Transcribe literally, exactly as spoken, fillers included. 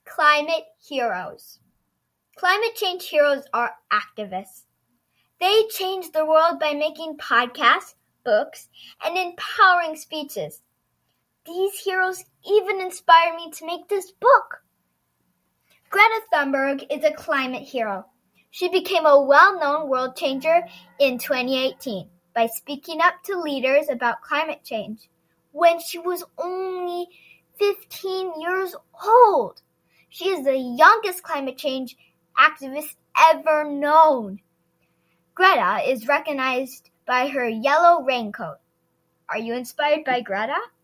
Climate heroes. Climate change heroes are activists. They change the world by making podcasts, books, and empowering speeches. These heroes even inspired me to make this book. Greta Thunberg is a climate hero. She became a well-known world changer in twenty eighteen by speaking up to leaders about climate change when she was only fifteen years old. She is the youngest climate change activist ever known. Greta is recognized by her yellow raincoat. Are you inspired by Greta?